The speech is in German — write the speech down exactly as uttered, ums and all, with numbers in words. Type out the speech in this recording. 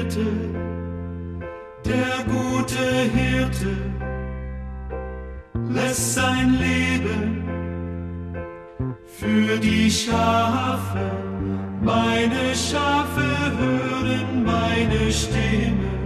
Hirte, der gute Hirte, lässt sein Leben für die Schafe. Meine Schafe hören meine Stimme.